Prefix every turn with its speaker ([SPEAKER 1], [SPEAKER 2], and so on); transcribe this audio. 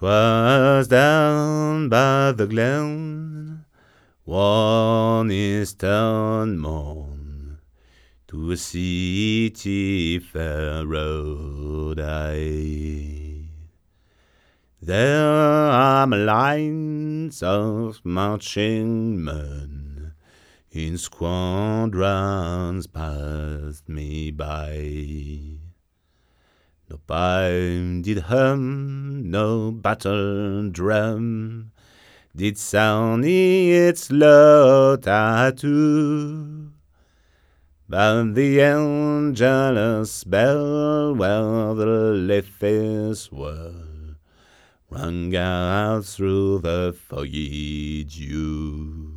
[SPEAKER 1] 'Twas down by the glen, one eastern morn, to a city fair rode I. There are lines of marching men in squadrons passed me by. No pipe did hum, no battle drum did sound its low tattoo, but the angelus bell where the leaves were rang out through the foggy dew.